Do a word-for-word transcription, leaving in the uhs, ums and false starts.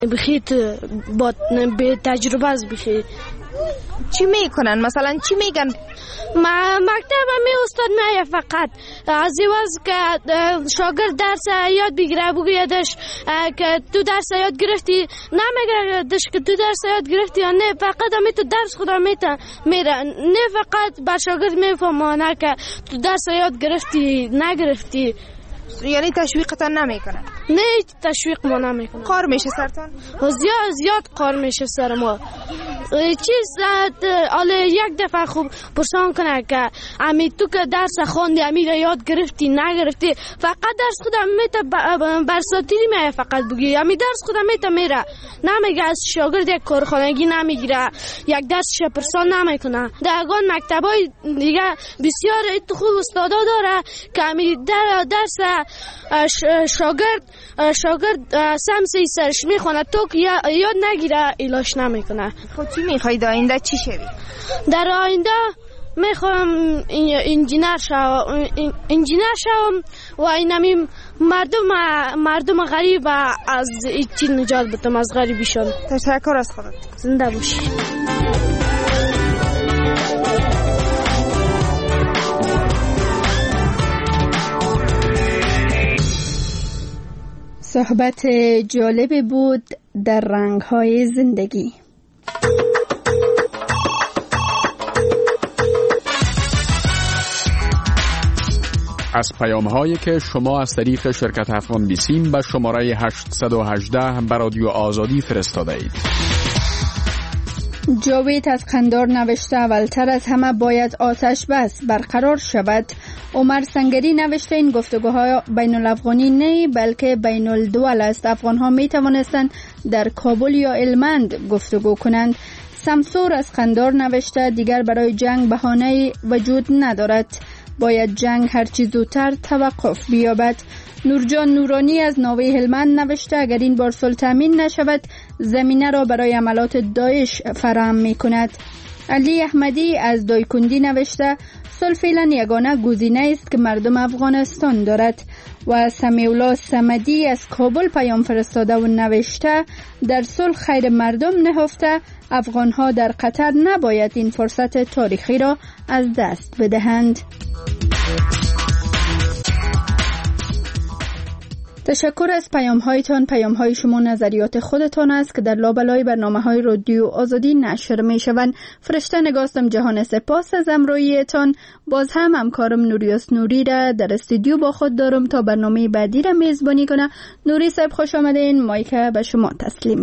بخیت با به تجربه از بخی. چی میکنن مثلا؟ چی میگن؟ ما مکتب می استاد میایه فقط از ایواز که شاگرد درس یاد بگیره بگویدش که تو درس یاد گرفتی، نمیگردش که تو درس یاد گرفتی یا نه، فقط همی تو درس خدا میته میره، نه فقط بر شاگرد میفهمانه که تو درس یاد گرفتی نگرفتی. یعنی تشویقتان نمیکنن؟ نه تشویق ما نمیکنن. قار میشه سرتان؟ زیاد زیاد قار میشه سر ما. چیز حالا یک دفعه خوب پرسان کنه که امی تو که درس خوندی امی را یاد گرفتی نگرفتی، فقط درس خودم میته برساتیری میه فقط بگی امی درس خودم میته میره، نمیگه از شاگرد یک کارخانگی نمیگیره، یک درس پرسان نمیکنه. درگان مکتبای دیگه بسیار خوب استادا داره که امی در درس شاگرد شاگرد سمسی سرش میخونه تو که یاد نگیره ایلاش نمیکنه. خب چی میخوای در آینده چی شوی؟ در آینده میخوام انجینر شوم، انجینر شوم و اینمی مردم مردم غریب از چی نجات بدم، از غریبیشان. تشکر از خودت. زنده باشی. صحبت جالب بود در رنگ‌های زندگی. از پیام‌هایی که شما از طریق شرکت افغان بیسیم به شماره هشتصد و هجده به رادیو آزادی فرستاده اید. جاوید از قندار نوشته اولتر از همه باید آتش بس برقرار شود. عمر سنگری نوشته این گفتگوها بین الافغانی نه بلکه بین الدول است. افغان ها می توانستند در کابل یا هلمند گفتگو کنند. سمسور از قندار نوشته دیگر برای جنگ بهانه‌ای وجود ندارد، باید جنگ هرچی زودتر توقف بیابد. نورجان نورانی از ناوه هلمند نوشته اگر این بار صلح تامین نشود زمینه را برای عملات داعش فراهم می کند. علی احمدی از دایکندی نوشته صلح فعلا یگانه گزینه است که مردم افغانستان دارد. و سمیولا صمدی از کابل پیام فرستاده و نوشته در صلح خیر مردم نهفته، افغانها در قطر نباید این فرصت تاریخی را از دست بدهند. تشکر از پیام هایتان. پیام های شما نظریات خودتان است که در لابلای برنامه های رادیو آزادی نشر می شوند. فرشته نگاستم جهان سپاس از امرویتان. باز هم همکارم نوریاس نوری را در استودیو با خود دارم تا برنامه بعدی را میزبانی کنه. نوری صاحب خوش آمدین، مایک به شما تسلیم.